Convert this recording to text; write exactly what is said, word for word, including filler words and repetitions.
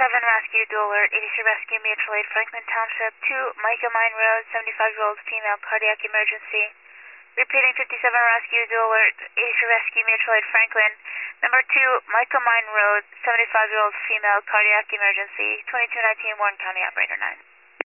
fifty-seven Rescue Dual Alert, eighty-three Rescue Mutual Aid, Franklin Township, two Micah Mine Road, seventy-five-year-old female, cardiac emergency. Repeating fifty-seven Rescue Dual Alert, eighty-three Rescue Mutual Aid, Franklin. Number two, Micah Mine Road, seventy-five-year-old female, cardiac emergency, twenty-two nineteen Warren County, operator nine.